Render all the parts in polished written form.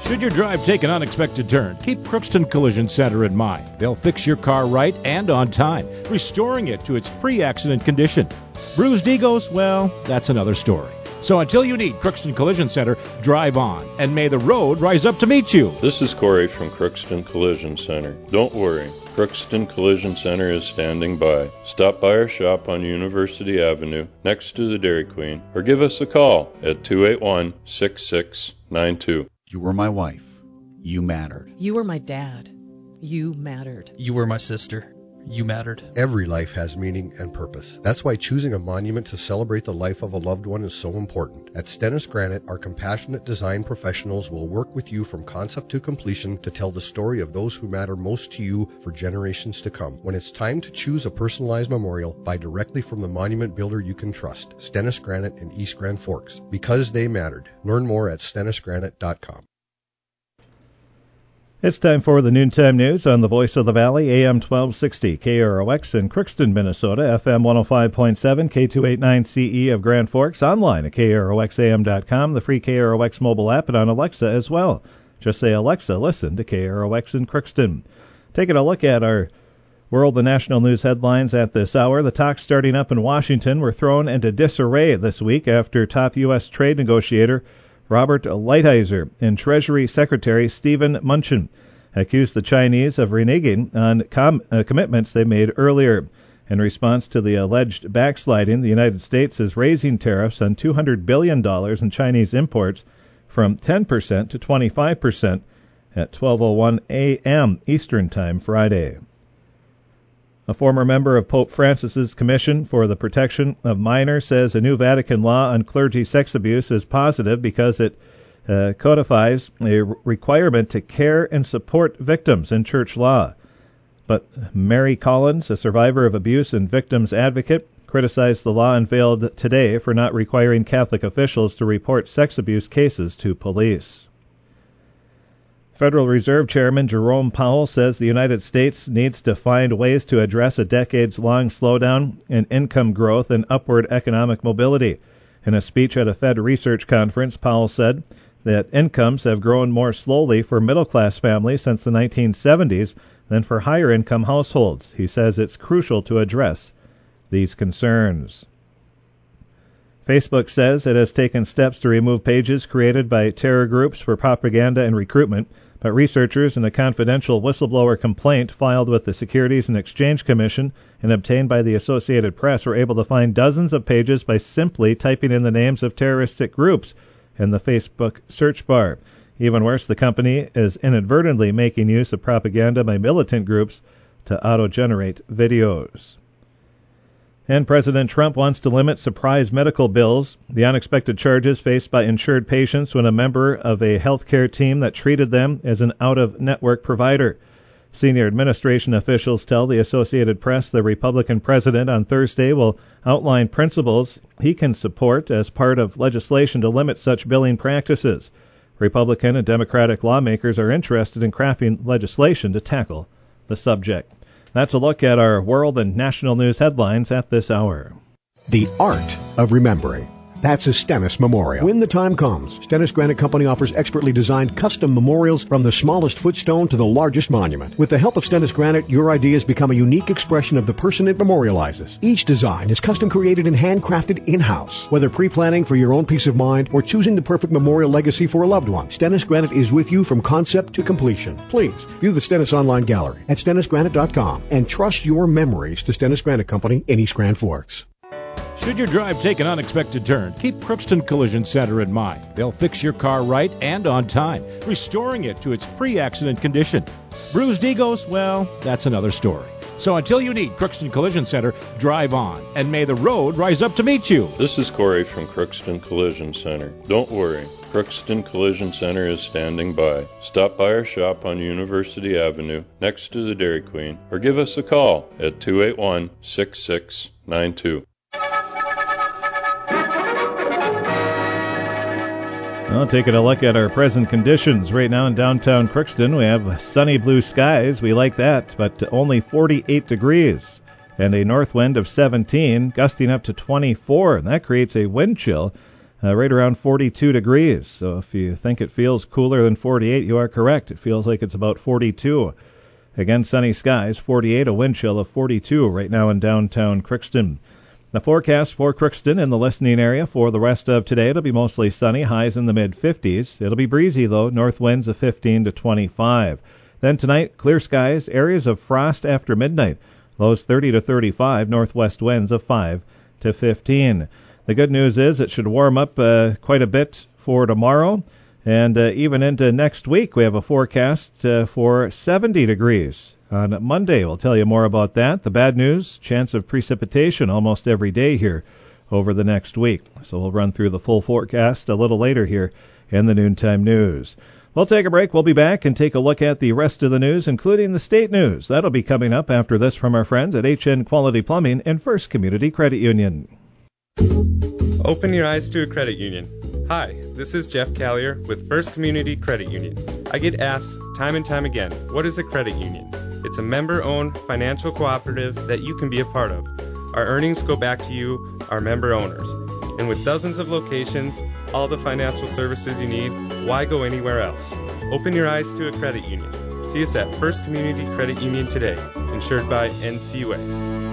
Should your drive take an unexpected turn, keep Crookston Collision Center in mind. They'll fix your car right and on time, restoring it to its pre-accident condition. Bruised egos? Well, that's another story. So until you need Crookston Collision Center, drive on, and may the road rise up to meet you. This is Corey from Crookston Collision Center. Don't worry, Crookston Collision Center is standing by. Stop by our shop on University Avenue next to the Dairy Queen, or give us a call at 281-6692. You were my wife. You mattered. You were my dad. You mattered. You were my sister. You mattered. Every life has meaning and purpose. That's why choosing a monument to celebrate the life of a loved one is so important. At Stennis Granite, our compassionate design professionals will work with you from concept to completion to tell the story of those who matter most to you for generations to come. When it's time to choose a personalized memorial, buy directly from the monument builder you can trust. Stennis Granite in East Grand Forks. Because they mattered. Learn more at stennisgranite.com. It's time for the Noontime News on the Voice of the Valley, AM 1260, KROX in Crookston, Minnesota, FM 105.7, K289CE of Grand Forks, online at KROXAM.com, the free KROX mobile app, and on Alexa as well. Just say, Alexa, listen to KROX in Crookston. Taking a look at our world and national news headlines at this hour. The talks starting up in Washington were thrown into disarray this week after top U.S. trade negotiator Robert Lighthizer and Treasury Secretary Stephen Mnuchin accused the Chinese of reneging on commitments they made earlier. In response to the alleged backsliding, the United States is raising tariffs on $200 billion in Chinese imports from 10% to 25% at 12:01 a.m. Eastern Time Friday. A former member of Pope Francis's Commission for the Protection of Minors says a new Vatican law on clergy sex abuse is positive because it codifies a requirement to care and support victims in church law. But Mary Collins, a survivor of abuse and victims advocate, criticized the law unveiled today for not requiring Catholic officials to report sex abuse cases to police. Federal Reserve Chairman Jerome Powell says the United States needs to find ways to address a decades-long slowdown in income growth and upward economic mobility. In a speech at a Fed research conference, Powell said that incomes have grown more slowly for middle-class families since the 1970s than for higher-income households. He says it's crucial to address these concerns. Facebook says it has taken steps to remove pages created by terror groups for propaganda and recruitment, but researchers in a confidential whistleblower complaint filed with the Securities and Exchange Commission and obtained by the Associated Press were able to find dozens of pages by simply typing in the names of terroristic groups in the Facebook search bar. Even worse, the company is inadvertently making use of propaganda by militant groups to auto-generate videos. And President Trump wants to limit surprise medical bills, the unexpected charges faced by insured patients when a member of a healthcare team that treated them as an out-of-network provider. Senior administration officials tell the Associated Press the Republican president on Thursday will outline principles he can support as part of legislation to limit such billing practices. Republican and Democratic lawmakers are interested in crafting legislation to tackle the subject. That's a look at our world and national news headlines at this hour. The art of remembering. That's a Stennis Memorial. When the time comes, Stennis Granite Company offers expertly designed custom memorials from the smallest footstone to the largest monument. With the help of Stennis Granite, your ideas become a unique expression of the person it memorializes. Each design is custom created and handcrafted in-house. Whether pre-planning for your own peace of mind or choosing the perfect memorial legacy for a loved one, Stennis Granite is with you from concept to completion. Please view the Stennis online gallery at stennisgranite.com and trust your memories to Stennis Granite Company in East Grand Forks. Should your drive take an unexpected turn, keep Crookston Collision Center in mind. They'll fix your car right and on time, restoring it to its pre-accident condition. Bruised egos? Well, that's another story. So until you need Crookston Collision Center, drive on, and may the road rise up to meet you. This is Corey from Crookston Collision Center. Don't worry, Crookston Collision Center is standing by. Stop by our shop on University Avenue next to the Dairy Queen, or give us a call at 281-6692. Well, taking a look at our present conditions right now in downtown Crookston, we have sunny blue skies. We like that, but only 48 degrees and a north wind of 17, gusting up to 24, and that creates a wind chill right around 42 degrees. So if you think it feels cooler than 48, you are correct. It feels like it's about 42. Again, sunny skies, 48, a wind chill of 42 right now in downtown Crookston. The forecast for Crookston and the listening area for the rest of today, it'll be mostly sunny, highs in the mid-50s. It'll be breezy, though, north winds of 15 to 25. Then tonight, clear skies, areas of frost after midnight, lows 30 to 35, northwest winds of 5 to 15. The good news is it should warm up quite a bit for tomorrow. And even into next week, we have a forecast for 70 degrees. On Monday, we'll tell you more about that. The bad news, chance of precipitation almost every day here over the next week. So we'll run through the full forecast a little later here in the Noontime News. We'll take a break. We'll be back and take a look at the rest of the news, including the state news. That'll be coming up after this from our friends at HN Quality Plumbing and First Community Credit Union. Open your eyes to a credit union. Hi, this is Jeff Callier with First Community Credit Union. I get asked time and time again, what is a credit union? It's a member-owned financial cooperative that you can be a part of. Our earnings go back to you, our member owners. And with dozens of locations, all the financial services you need, why go anywhere else? Open your eyes to a credit union. See us at First Community Credit Union today, insured by NCUA.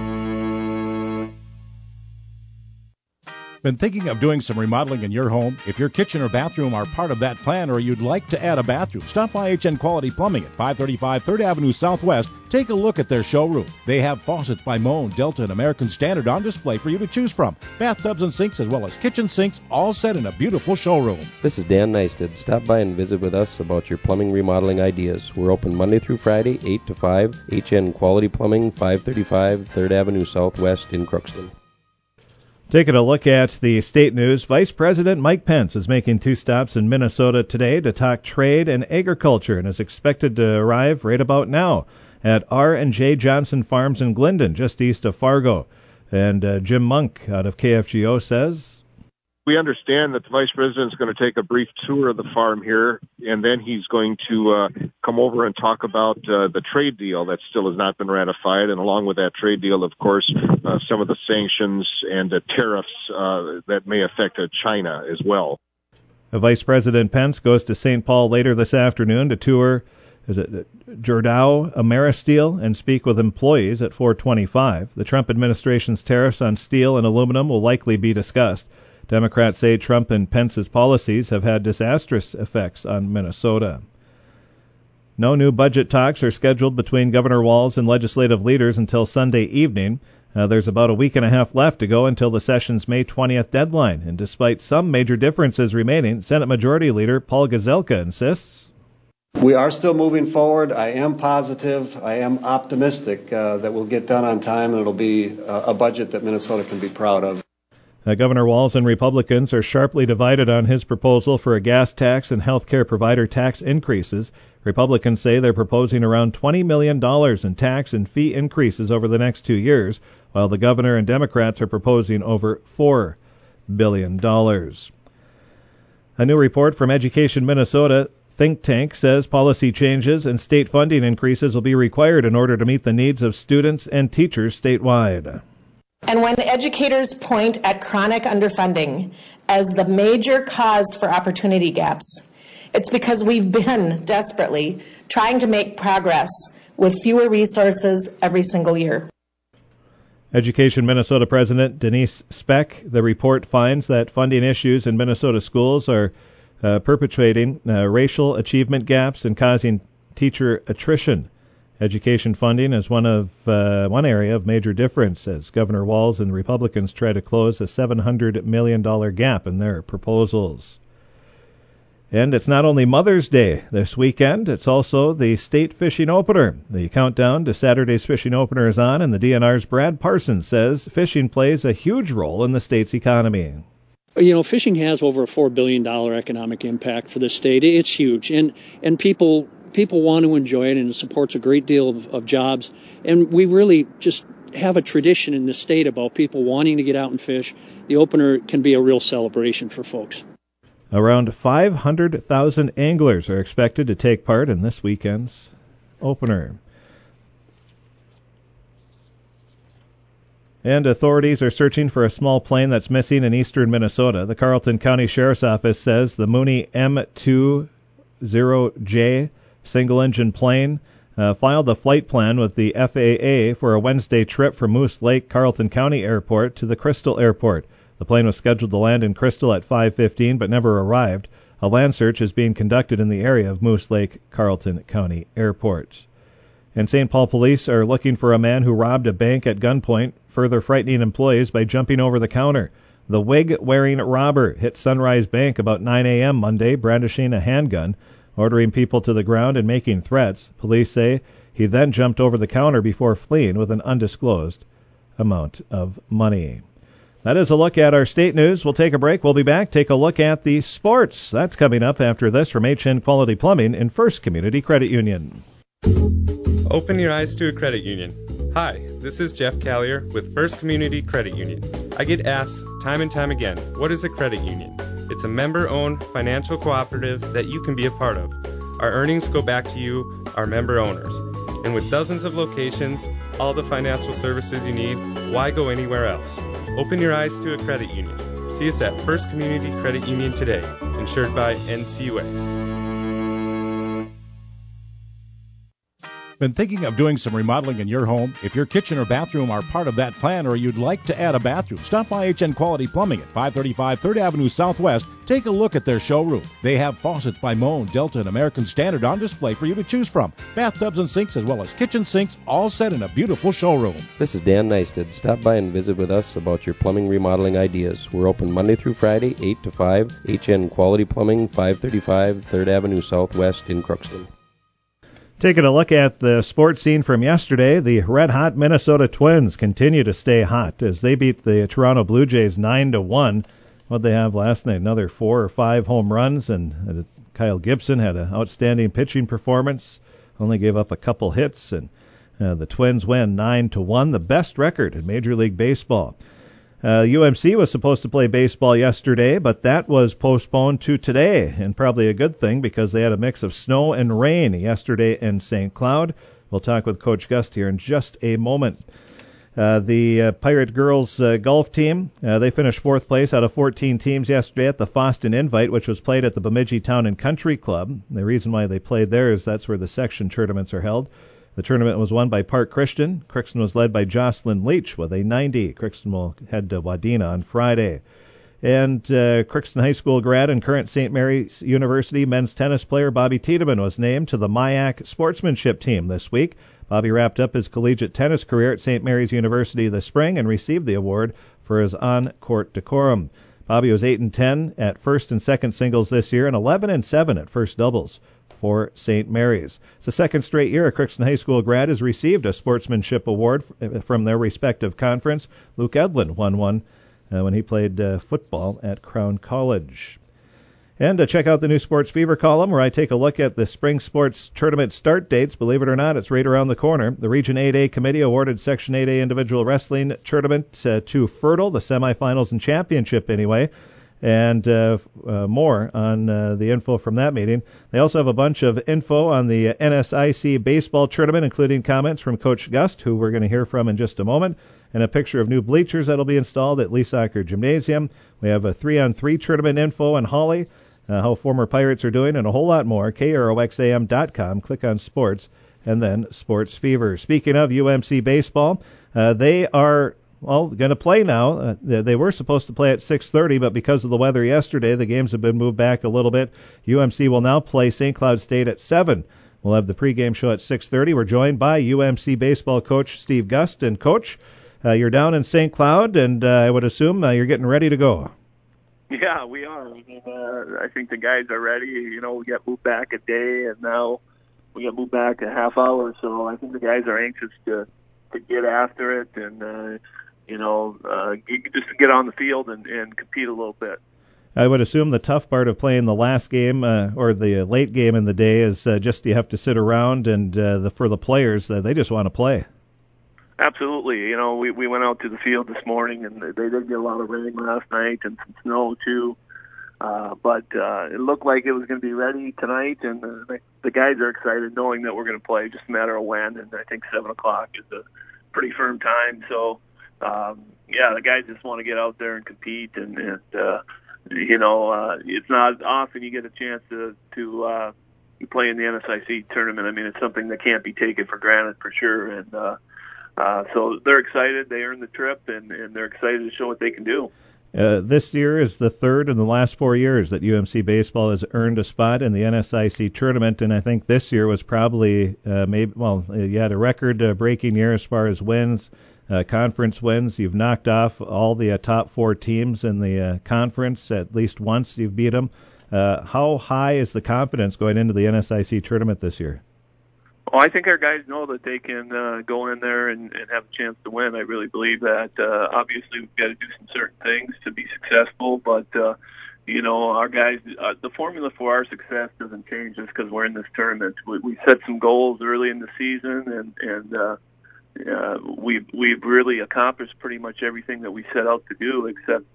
Been thinking of doing some remodeling in your home? If your kitchen or bathroom are part of that plan or you'd like to add a bathroom, stop by HN Quality Plumbing at 535 3rd Avenue Southwest. Take a look at their showroom. They have faucets by Moen, Delta, and American Standard on display for you to choose from. Bathtubs and sinks as well as kitchen sinks, all set in a beautiful showroom. This is Dan Neisted. Stop by and visit with us about your plumbing remodeling ideas. We're open Monday through Friday, 8 to 5. HN Quality Plumbing, 535 3rd Avenue Southwest in Crookston. Taking a look at the state news, Vice President Mike Pence is making 2 stops in Minnesota today to talk trade and agriculture and is expected to arrive right about now at R&J Johnson Farms in Glendon, just east of Fargo. And Jim Monk out of KFGO says, we understand that the Vice President is going to take a brief tour of the farm here, and then he's going to come over and talk about the trade deal that still has not been ratified, and along with that trade deal, of course, some of the sanctions and the tariffs that may affect China as well. Vice President Pence goes to St. Paul later this afternoon to tour Gerdau Ameristeel and speak with employees at 425. The Trump administration's tariffs on steel and aluminum will likely be discussed. Democrats say Trump and Pence's policies have had disastrous effects on Minnesota. No new budget talks are scheduled between Governor Walz and legislative leaders until Sunday evening. There's about a week and a half left to go until the session's May 20th deadline. And despite some major differences remaining, Senate Majority Leader Paul Gazelka insists, we are still moving forward. I am positive. I am optimistic that we'll get done on time and it'll be a budget that Minnesota can be proud of. Governor Walz and Republicans are sharply divided on his proposal for a gas tax and health care provider tax increases. Republicans say they're proposing around $20 million in tax and fee increases over the next 2 years, while the governor and Democrats are proposing over $4 billion. A new report from Education Minnesota think tank says policy changes and state funding increases will be required in order to meet the needs of students and teachers statewide. And when educators point at chronic underfunding as the major cause for opportunity gaps, it's because we've been desperately trying to make progress with fewer resources every single year. Education Minnesota President Denise Speck, the report finds that funding issues in Minnesota schools are perpetuating racial achievement gaps and causing teacher attrition. Education funding is one area of major difference as Governor Walz and Republicans try to close a $700 million gap in their proposals. And it's not only Mother's Day this weekend, it's also the state fishing opener. The countdown to Saturday's fishing opener is on, and the DNR's Brad Parsons says fishing plays a huge role in the state's economy. You know, fishing has over a $4 billion economic impact for the state. It's huge, and people want to enjoy it, and it supports a great deal of jobs. And we really just have a tradition in the state about people wanting to get out and fish. The opener can be a real celebration for folks. Around 500,000 anglers are expected to take part in this weekend's opener. And authorities are searching for a small plane that's missing in eastern Minnesota. The Carleton County Sheriff's Office says the Mooney M20J single-engine plane filed the flight plan with the FAA for a Wednesday trip from Moose Lake Carleton County Airport to the Crystal Airport. The plane was scheduled to land in Crystal at 5:15 but never arrived. A land search is being conducted in the area of Moose Lake Carleton County Airport. And St. Paul police are looking for a man who robbed a bank at gunpoint, further frightening employees by jumping over the counter. The wig-wearing robber hit Sunrise Bank about 9 a.m. Monday, brandishing a handgun, ordering people to the ground and making threats. Police say he then jumped over the counter before fleeing with an undisclosed amount of money. That is a look at our state news. We'll take a break. We'll be back. Take a look at the sports. That's coming up after this from HN Quality Plumbing in First Community Credit Union. Open your eyes to a credit union. Hi, this is Jeff Callier with First Community Credit Union. I get asked time and time again, what is a credit union? It's a member-owned financial cooperative that you can be a part of. Our earnings go back to you, our member owners. And with dozens of locations, all the financial services you need, why go anywhere else? Open your eyes to a credit union. See us at First Community Credit Union today, insured by NCUA. Been thinking of doing some remodeling in your home? If your kitchen or bathroom are part of that plan or you'd like to add a bathroom, stop by HN Quality Plumbing at 535 3rd Avenue Southwest. Take a look at their showroom. They have faucets by Moen, Delta, and American Standard on display for you to choose from. Bathtubs and sinks as well as kitchen sinks all set in a beautiful showroom. This is Dan Neisted. Stop by and visit with us about your plumbing remodeling ideas. We're open Monday through Friday, 8 to 5. HN Quality Plumbing, 535 3rd Avenue Southwest in Crookston. Taking a look at the sports scene from yesterday, the red-hot Minnesota Twins continue to stay hot as they beat the Toronto Blue Jays 9-1. What they have last night, another 4 or 5 home runs, and Kyle Gibson had an outstanding pitching performance, only gave up a couple hits, and the Twins win 9-1, the best record in Major League Baseball. UMC was supposed to play baseball yesterday, but that was postponed to today, and probably a good thing because they had a mix of snow and rain yesterday in St. Cloud. We'll talk with Coach Gust here in just a moment. The Pirate girls golf team, they finished 4th place out of 14 teams yesterday at the Foston Invite, which was played at the Bemidji Town and Country Club. The reason why they played there is that's where the section tournaments are held. The tournament was won by Park Christian. Crookston was led by Jocelyn Leach with a 90. Crookston will head to Wadena on Friday. And Crookston High School grad and current St. Mary's University men's tennis player Bobby Tiedemann was named to the MIAC sportsmanship team this week. Bobby wrapped up his collegiate tennis career at St. Mary's University this spring and received the award for his on-court decorum. Bobby was 8-10 at first and second singles this year and 11-7 at first doubles for St. Mary's. It's the second straight year a Crookston High School grad has received a sportsmanship award from their respective conference. Luke Edlin won one when he played football at Crown College. And check out the new Sports Fever column where I take a look at the spring sports tournament start dates. Believe it or not, it's right around the corner. The Region 8A committee awarded Section 8A individual wrestling tournament to Fertile, the semifinals and championship anyway. And more on the info from that meeting. They also have a bunch of info on the NSIC baseball tournament, including comments from Coach Gust, who we're going to hear from in just a moment, and a picture of new bleachers that will be installed at Lee Soccer Gymnasium. We have a 3-on-3 tournament info in Holly, how former Pirates are doing, and a whole lot more. KROXAM.com. Click on Sports, and then Sports Fever. Speaking of UMC baseball, they are going to play now. They were supposed to play at 6:30, but because of the weather yesterday, the games have been moved back a little bit. UMC will now play St. Cloud State at 7. We'll have the pregame show at 6:30. We're joined by UMC baseball coach Steve Gust. And, Coach, you're down in St. Cloud, and I would assume you're getting ready to go. Yeah, we are. I mean, I think the guys are ready. You know, we got moved back a day, and now we got moved back a half hour. So I think the guys are anxious to get after it and, just to get on the field and compete a little bit. I would assume the tough part of playing the last game or the late game in the day is just you have to sit around, and for the players, they just want to play. Absolutely. You know, we went out to the field this morning, and they did get a lot of rain last night and some snow too. But it looked like it was going to be ready tonight, and the guys are excited knowing that we're going to play, just a matter of when. And I think 7 o'clock is a pretty firm time. So the guys just want to get out there and compete, and it's not often you get a chance to play in the NSIC tournament. I mean, it's something that can't be taken for granted for sure, and so they're excited. They earned the trip, and they're excited to show what they can do. This year is the third in the last 4 years that UMC baseball has earned a spot in the NSIC tournament, and I think this year was probably you had a record-breaking year as far as wins, conference wins. You've knocked off all the top 4 teams in the conference at least once. You've beat them. How high is the confidence going into the NSIC tournament this year? Well, I think our guys know that they can go in there and have a chance to win. I really believe that. Obviously, we've got to do some certain things to be successful, but, our guys, the formula for our success doesn't change just because we're in this tournament. We set some goals early in the season, and we've really accomplished pretty much everything that we set out to do, except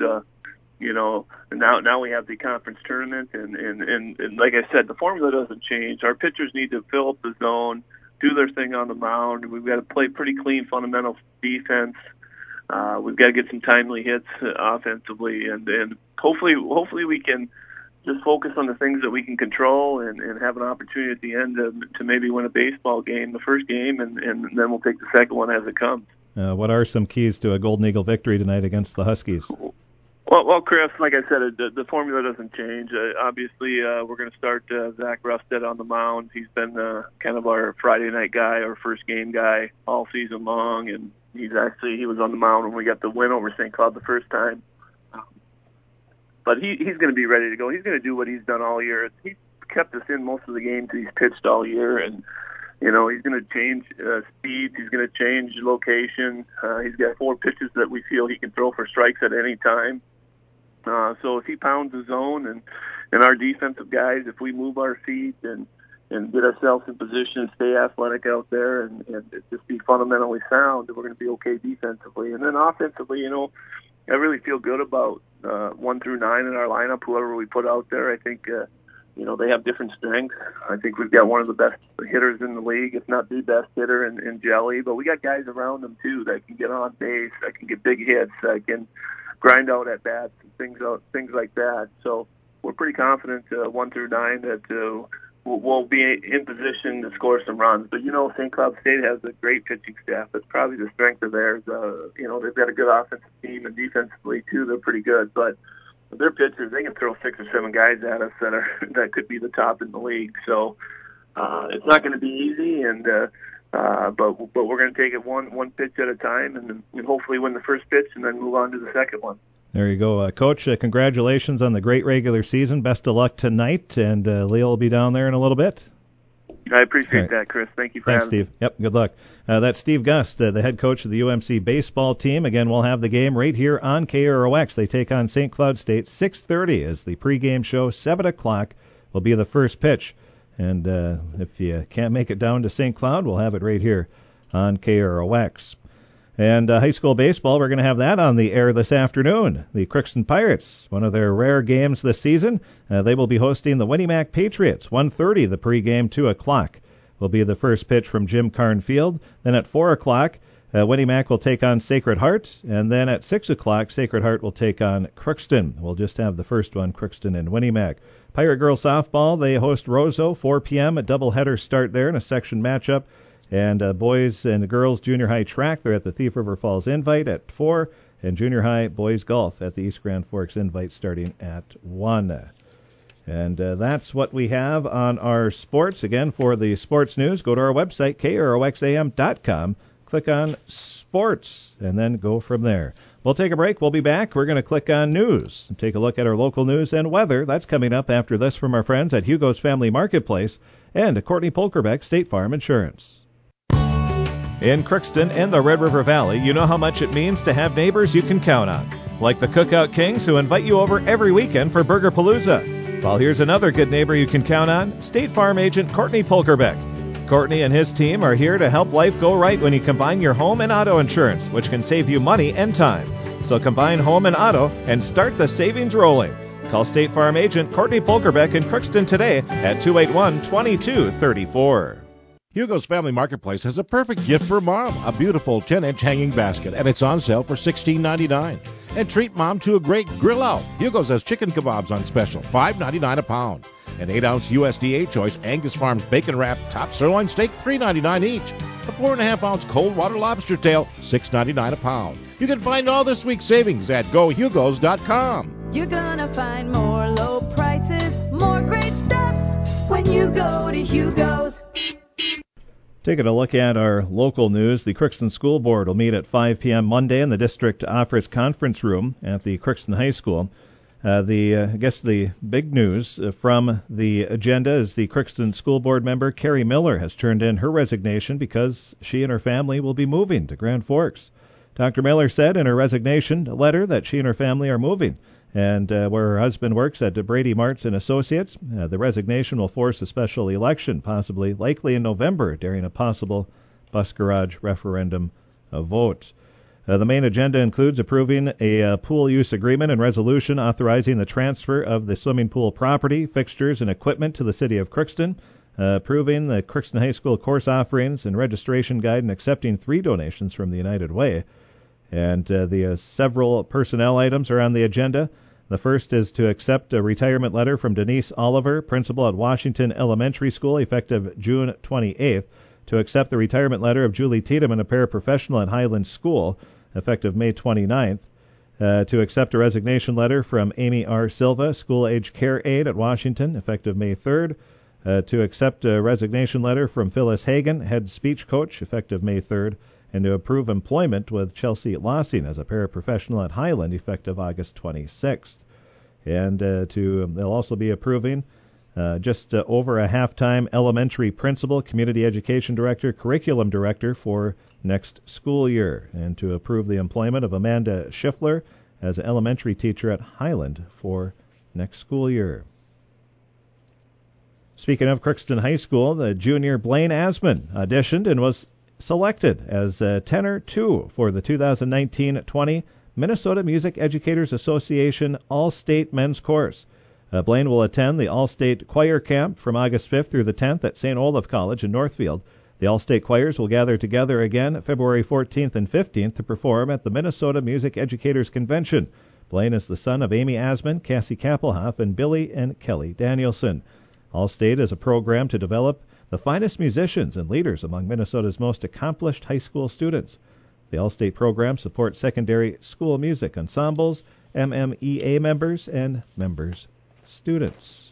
now we have the conference tournament, and like I said, the formula doesn't change. Our pitchers need to fill up the zone, do their thing on the mound. We've got to play pretty clean fundamental defense. We've got to get some timely hits offensively, and hopefully we can just focus on the things that we can control and have an opportunity at the end to maybe win a baseball game, the first game, and then we'll take the second one as it comes. What are some keys to a Golden Eagle victory tonight against the Huskies? Well, Chris, like I said, the formula doesn't change. Obviously, we're going to start Zach Rusted on the mound. He's been kind of our Friday night guy, our first game guy all season long, and he was on the mound when we got the win over St. Cloud the first time. But he's going to be ready to go. He's going to do what he's done all year. He's kept us in most of the games he's pitched all year, and he's going to change speeds. He's going to change location. He's got 4 pitches that we feel he can throw for strikes at any time. So if he pounds the zone and our defensive guys, if we move our feet and get ourselves in position and stay athletic out there and just be fundamentally sound, we're going to be okay defensively. And then offensively, I really feel good about 1 through 9 in our lineup, whoever we put out there. I think, they have different strengths. I think we've got one of the best hitters in the league, if not the best hitter in Jelly. But we got guys around them, too, that can get on base, that can get big hits, that can grind out at bats and things like that. So we're pretty confident 1 through 9 that we'll be in position to score some runs. But St. Cloud State has a great pitching staff. That's probably the strength of theirs. They've got a good offensive team, and defensively too, they're pretty good. But their pitchers, they can throw 6 or 7 guys at us that could be the top in the league. So it's not going to be easy, but we're going to take it one pitch at a time, and hopefully win the first pitch and then move on to the second one. There you go. Coach, congratulations on the great regular season. Best of luck tonight, and Leo will be down there in a little bit. I appreciate that, Chris. Thank you for having me. Thanks, Steve. Yep, good luck. That's Steve Gust, the head coach of the UMC baseball team. Again, we'll have the game right here on KROX. They take on St. Cloud State. 6:30 is the pregame show. 7 o'clock will be the first pitch. And if you can't make it down to St. Cloud, we'll have it right here on KROX. And high school baseball, we're going to have that on the air this afternoon. The Crookston Pirates, one of their rare games this season, they will be hosting the Winnie-Mac Patriots. 1:30 the pregame, 2 o'clock will be the first pitch from Jim Carn Field. Then at 4 o'clock, Winnie-Mac will take on Sacred Heart. And then at 6 o'clock, Sacred Heart will take on Crookston. We'll just have the first one, Crookston and Winnie-Mac. Pirate Girls Softball, they host Roseau, 4 p.m. A doubleheader start there in a section matchup. And boys and girls junior high track, they're at the Thief River Falls Invite at 4, and junior high boys golf at the East Grand Forks Invite starting at 1. And that's what we have on our sports. Again, for the sports news, go to our website, KROXAM.com, click on sports, and then go from there. We'll take a break. We'll be back. We're going to click on news and take a look at our local news and weather. That's coming up after this from our friends at Hugo's Family Marketplace and Courtney Polkerbeck, State Farm Insurance. In Crookston and the Red River Valley, you know how much it means to have neighbors you can count on, like the Cookout Kings who invite you over every weekend for Burger Palooza. Well, here's another good neighbor you can count on, State Farm agent Courtney Polkerbeck. Courtney and his team are here to help life go right when you combine your home and auto insurance, which can save you money and time. So combine home and auto and start the savings rolling. Call State Farm agent Courtney Polkerbeck in Crookston today at 281-2234. Hugo's Family Marketplace has a perfect gift for Mom, a beautiful 10-inch hanging basket, and it's on sale for $16.99. And treat Mom to a great grill out. Hugo's has chicken kebabs on special, $5.99 a pound. An 8-ounce USDA Choice Angus Farms Bacon Wrap Top Sirloin Steak, $3.99 each. A 4.5-ounce cold water lobster tail, $6.99 a pound. You can find all this week's savings at GoHugos.com. You're gonna find more low prices, more great stuff when you go to Hugo's. Taking a look at our local news, the Crookston School Board will meet at 5 p.m. Monday in the District Office Conference Room at the Crookston High School. I guess the big news from the agenda is the Crookston School Board member Carrie Miller has turned in her resignation because she and her family will be moving to Grand Forks. Dr. Miller said in her resignation letter that she and her family are moving, and where her husband works at Brady Martz and Associates. The resignation will force a special election, likely in November, during a possible bus garage referendum vote. The main agenda includes approving a pool use agreement and resolution authorizing the transfer of the swimming pool property, fixtures, and equipment to the City of Crookston, approving the Crookston High School course offerings and registration guide, and accepting 3 donations from the United Way. And the several personnel items are on the agenda. The first is to accept a retirement letter from Denise Oliver, principal at Washington Elementary School, effective June 28th, to accept the retirement letter of Julie Tiedemann, a paraprofessional at Highland School, effective May 29th, to accept a resignation letter from Amy R. Silva, school-age care aide at Washington, effective May 3rd, to accept a resignation letter from Phyllis Hagan, head speech coach, effective May 3rd, and to approve employment with Chelsea Lossing as a paraprofessional at Highland, effective August 26th. And they'll also be approving just over a half-time elementary principal, community education director, curriculum director for next school year, and to approve the employment of Amanda Schiffler as an elementary teacher at Highland for next school year. Speaking of Crookston High School, the junior Blaine Asman auditioned and was selected as tenor 2 for the 2019-20 Minnesota Music Educators Association All-State Men's Course. Blaine will attend the All-State Choir Camp from August 5th through the 10th at St. Olaf College in Northfield. The All-State Choirs will gather together again February 14th and 15th to perform at the Minnesota Music Educators Convention. Blaine is the son of Amy Asman, Cassie Kappelhoff, and Billy and Kelly Danielson. All-State is a program to develop the finest musicians and leaders among Minnesota's most accomplished high school students. The All-State program supports secondary school music ensembles, MMEA members, and members' students.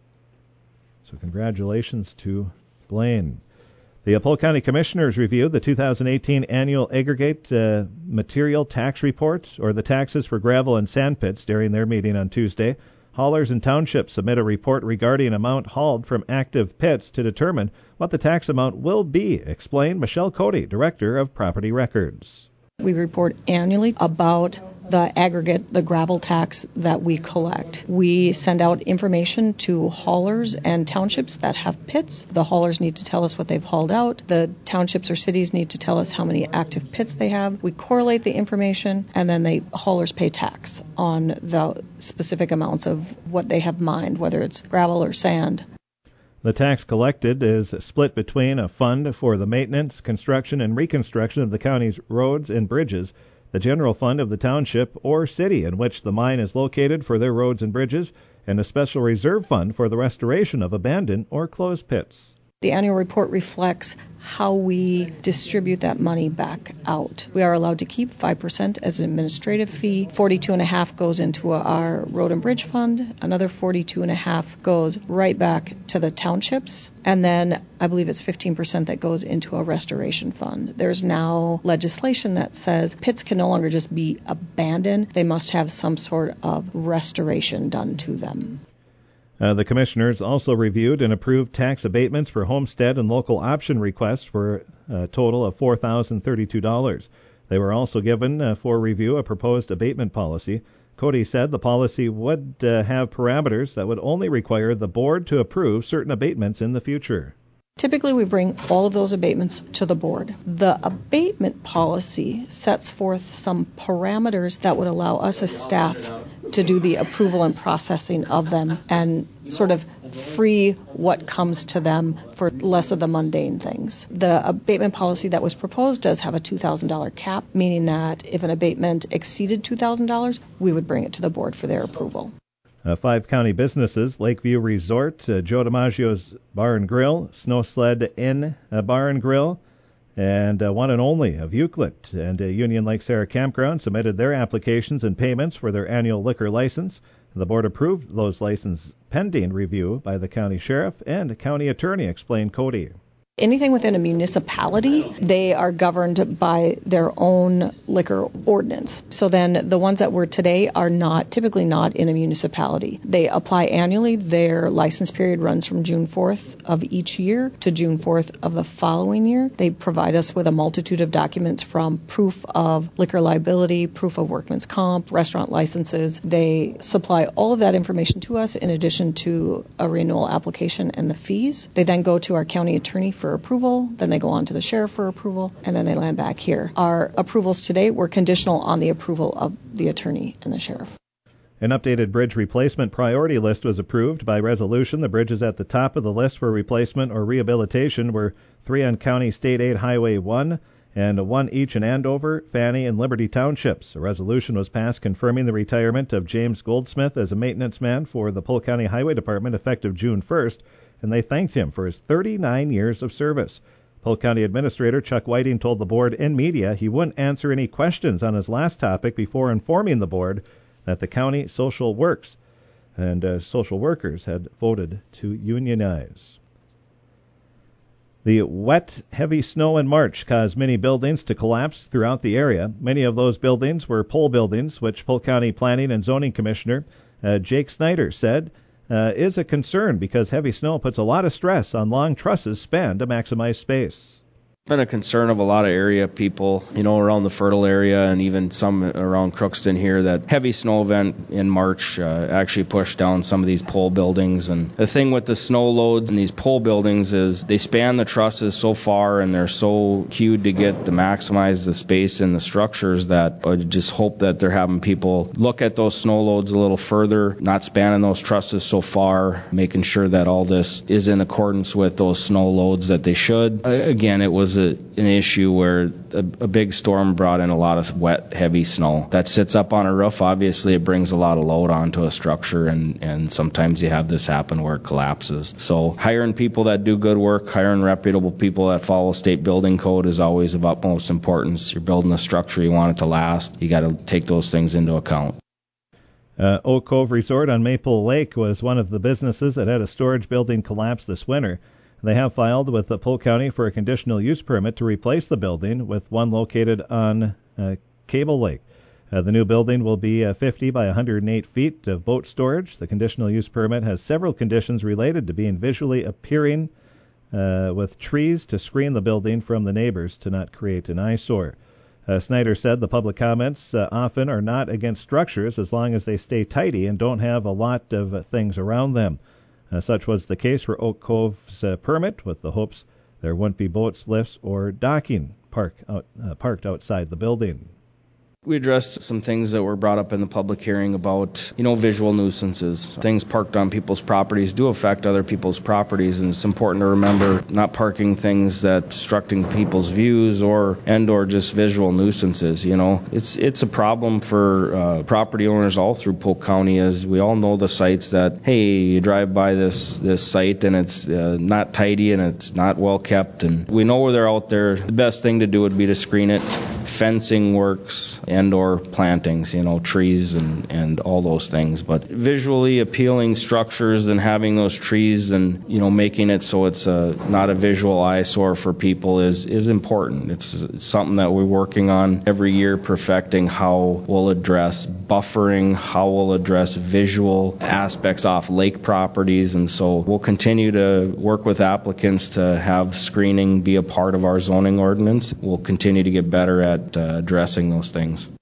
So congratulations to Blaine. The Polk County Commissioners reviewed the 2018 annual aggregate material tax report, or the taxes for gravel and sand pits, during their meeting on Tuesday. Haulers and townships submit a report regarding amount hauled from active pits to determine what the tax amount will be, explained Michelle Cody, Director of Property Records. We report annually about the aggregate, the gravel tax that we collect. We send out information to haulers and townships that have pits. The haulers need to tell us what they've hauled out. The townships or cities need to tell us how many active pits they have. We correlate the information, and then the haulers pay tax on the specific amounts of what they have mined, whether it's gravel or sand. The tax collected is split between a fund for the maintenance, construction, and reconstruction of the county's roads and bridges, the general fund of the township or city in which the mine is located for their roads and bridges, and a special reserve fund for the restoration of abandoned or closed pits. The annual report reflects how we distribute that money back out. We are allowed to keep 5% as an administrative fee. 42.5% goes into our road and bridge fund. Another 42.5% goes right back to the townships. And then I believe it's 15% that goes into a restoration fund. There's now legislation that says pits can no longer just be abandoned. They must have some sort of restoration done to them. The commissioners also reviewed and approved tax abatements for homestead and local option requests for a total of $4,032. They were also given for review a proposed abatement policy. Cody said the policy would have parameters that would only require the board to approve certain abatements in the future. Typically, we bring all of those abatements to the board. The abatement policy sets forth some parameters that would allow us as staff to do the approval and processing of them and sort of free what comes to them for less of the mundane things. The abatement policy that was proposed does have a $2,000 cap, meaning that if an abatement exceeded $2,000, we would bring it to the board for their approval. 5 county businesses, Lakeview Resort, Joe DiMaggio's Bar and Grill, Snow Sled Inn Bar and Grill, and One and Only of Euclid and Union Lake Sarah Campground submitted their applications and payments for their annual liquor license. The board approved those licenses pending review by the county sheriff and county attorney, explained Cody. Anything within a municipality, they are governed by their own liquor ordinance. So then the ones that were today are typically not in a municipality. They apply annually. Their license period runs from June 4th of each year to June 4th of the following year. They provide us with a multitude of documents from proof of liquor liability, proof of workman's comp, restaurant licenses. They supply all of that information to us in addition to a renewal application and the fees. They then go to our county attorney for approval, then they go on to the sheriff for approval, and then they land back here. Our approvals today were conditional on the approval of the attorney and the sheriff. An updated bridge replacement priority list was approved by resolution. The bridges at the top of the list for replacement or rehabilitation were 3 on County State Aid Highway 1 and 1 each in Andover, Fanny, and Liberty Townships. A resolution was passed confirming the retirement of James Goldsmith as a maintenance man for the Polk County Highway Department effective June 1st. And they thanked him for his 39 years of service. Polk County Administrator Chuck Whiting told the board and media he wouldn't answer any questions on his last topic before informing the board that the county social works and social workers had voted to unionize. The wet, heavy snow in March caused many buildings to collapse throughout the area. Many of those buildings were pole buildings, which Polk County Planning and Zoning Commissioner Jake Snyder said is a concern because heavy snow puts a lot of stress on long trusses spanned to maximize space. Been a concern of a lot of area people, around the Fertile area and even some around Crookston here, that heavy snow event in March actually pushed down some of these pole buildings. And the thing with the snow loads in these pole buildings is they span the trusses so far and they're so cued to maximize the space in the structures that I just hope that they're having people look at those snow loads a little further, not spanning those trusses so far, making sure that all this is in accordance with those snow loads that they should. Again, it was an issue where a big storm brought in a lot of wet, heavy snow that sits up on a roof. Obviously, it brings a lot of load onto a structure, and sometimes you have this happen where it collapses. So hiring people that do good work, hiring reputable people that follow state building code is always of utmost importance. You're building a structure, you want it to last. You got to take those things into account. Oak Cove Resort on Maple Lake was one of the businesses that had a storage building collapse this winter. They have filed with the Polk County for a conditional use permit to replace the building with one located on Cable Lake. The new building will be 50 by 108 feet of boat storage. The conditional use permit has several conditions related to being visually appearing with trees to screen the building from the neighbors to not create an eyesore. Snyder said the public comments often are not against structures as long as they stay tidy and don't have a lot of things around them. Such was the case for Oak Cove's permit, with the hopes there wouldn't be boats, lifts, or docking parked outside the building. We addressed some things that were brought up in the public hearing about, visual nuisances. Things parked on people's properties do affect other people's properties, and it's important to remember not parking things that obstructing people's views or just visual nuisances. It's a problem for property owners all through Polk County, as we all know the sites that, hey, you drive by this site and it's not tidy and it's not well kept, and we know where they're out there. The best thing to do would be to screen it. Fencing works and or plantings, trees and all those things. But visually appealing structures and having those trees and, making it so it's not a visual eyesore for people is important. It's something that we're working on every year, perfecting how we'll address buffering, how we'll address visual aspects off lake properties. And so we'll continue to work with applicants to have screening be a part of our zoning ordinance. We'll continue to get better at addressing those things.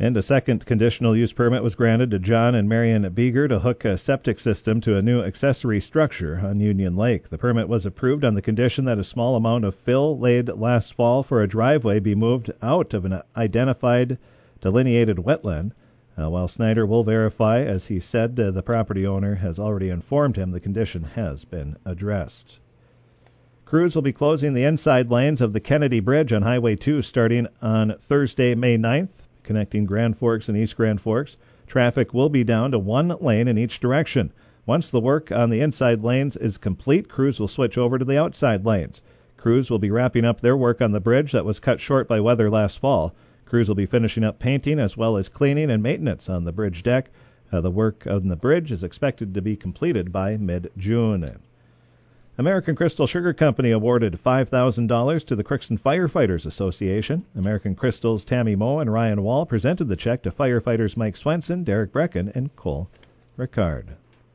And a second conditional use permit was granted to John and Marion Beeger to hook a septic system to a new accessory structure on Union Lake. The permit was approved on the condition that a small amount of fill laid last fall for a driveway be moved out of an identified delineated wetland. While Snyder will verify, as he said, the property owner has already informed him the condition has been addressed. Crews will be closing the inside lanes of the Kennedy Bridge on Highway 2 starting on Thursday, May 9th. Connecting Grand Forks and East Grand Forks. Traffic will be down to one lane in each direction. Once the work on the inside lanes is complete, crews will switch over to the outside lanes. Crews will be wrapping up their work on the bridge that was cut short by weather last fall. Crews will be finishing up painting as well as cleaning and maintenance on the bridge deck. The work on the bridge is expected to be completed by mid-June. American Crystal Sugar Company awarded $5,000 to the Crookston Firefighters Association. American Crystal's Tammy Moe and Ryan Wall presented the check to firefighters Mike Swenson, Derek Brecken, and Cole Ricard.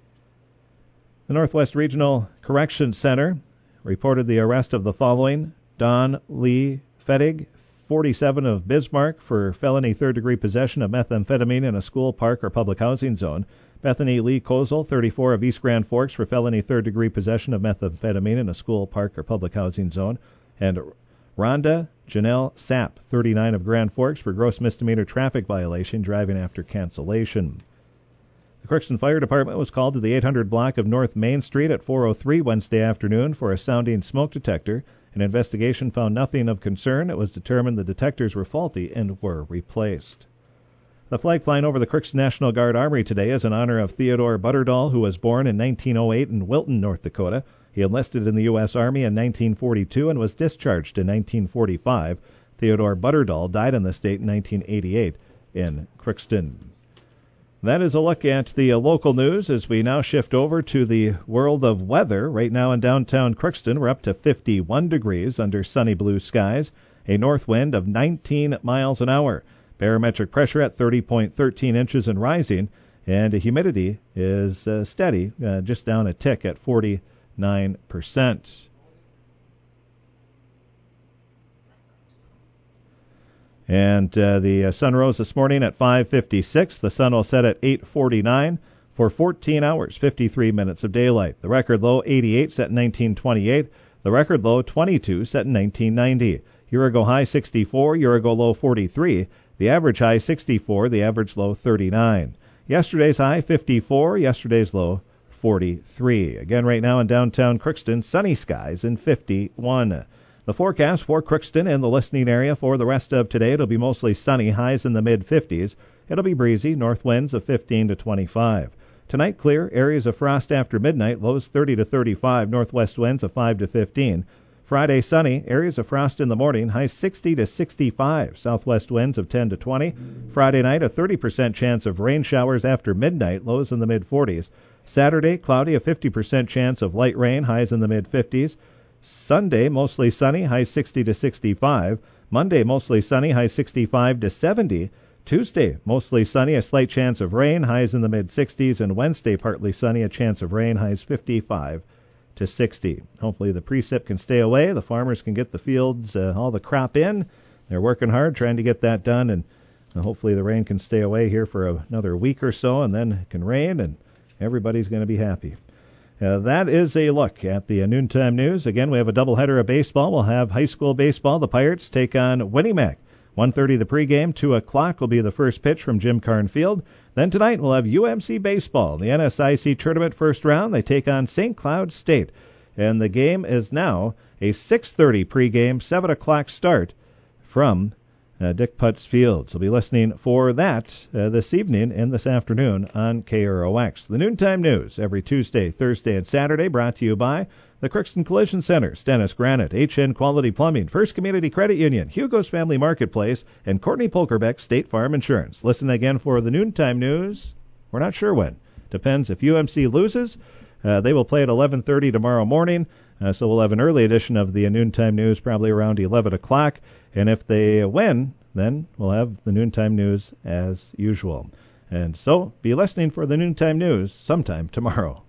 The Northwest Regional Corrections Center reported the arrest of the following: Don Lee Fettig, 47, of Bismarck, for felony third-degree possession of methamphetamine in a school, park, or public housing zone. Bethany Lee Kozel, 34, of East Grand Forks, for felony third-degree possession of methamphetamine in a school, park, or public housing zone. And Rhonda Janelle Sapp, 39, of Grand Forks, for gross misdemeanor traffic violation, driving after cancellation. The Crookston Fire Department was called to the 800 block of North Main Street at 4:03 Wednesday afternoon for a sounding smoke detector. An investigation found nothing of concern. It was determined the detectors were faulty and were replaced. The flag flying over the Crookston National Guard Armory today is in honor of Theodore Butterdahl, who was born in 1908 in Wilton, North Dakota. He enlisted in the U.S. Army in 1942 and was discharged in 1945. Theodore Butterdahl died in the state in 1988 in Crookston. That is a look at the local news as we now shift over to the world of weather. Right now in downtown Crookston, we're up to 51 degrees under sunny blue skies, a north wind of 19 miles an hour. Barometric pressure at 30.13 inches and rising, and humidity is steady, just down a tick at 49%. And the sun rose this morning at 5:56. The sun will set at 8:49 for 14 hours, 53 minutes of daylight. The record low 88 set in 1928. The record low 22 set in 1990. Year ago high 64. Year ago low 43. The average high 64, the average low 39. Yesterday's high 54, yesterday's low 43. Again, right now in downtown Crookston, sunny skies and 51. The forecast for Crookston and the listening area for the rest of today, it'll be mostly sunny, highs in the mid-50s. It'll be breezy, north winds of 15 to 25. Tonight, clear, areas of frost after midnight, lows 30 to 35, northwest winds of 5 to 15. Friday, sunny, areas of frost in the morning, highs 60 to 65, southwest winds of 10 to 20. Friday night, a 30% chance of rain showers after midnight, lows in the mid-40s. Saturday, cloudy, a 50% chance of light rain, highs in the mid-50s. Sunday, mostly sunny, highs 60 to 65. Monday, mostly sunny, highs 65 to 70. Tuesday, mostly sunny, a slight chance of rain, highs in the mid-60s. And Wednesday, partly sunny, a chance of rain, highs 55 to 60. Hopefully the precip can stay away. The farmers can get the fields, all the crop in. They're working hard trying to get that done, and hopefully the rain can stay away here for another week or so, and then it can rain, and everybody's going to be happy. That is a look at the noontime news. Again, we have a doubleheader of baseball. We'll have high school baseball. The Pirates take on Winnemac. 1:30 the pregame, 2 o'clock will be the first pitch from Jim Carn Field. Then tonight we'll have UMC baseball. The NSIC tournament first round, they take on St. Cloud State. And the game is now a 6:30 pregame, 7 o'clock start from Dick Putz Field. So be listening for that this evening and this afternoon on KROX. The Noontime News every Tuesday, Thursday, and Saturday brought to you by the Crookston Collision Center, Stennis Granite, HN Quality Plumbing, First Community Credit Union, Hugo's Family Marketplace, and Courtney Polkerbeck State Farm Insurance. Listen again for the Noontime News. We're not sure when. Depends if UMC loses. They will play at 11:30 tomorrow morning, so we'll have an early edition of the Noontime News probably around 11 o'clock. And if they win, then we'll have the Noontime News as usual. And so be listening for the Noontime News sometime tomorrow.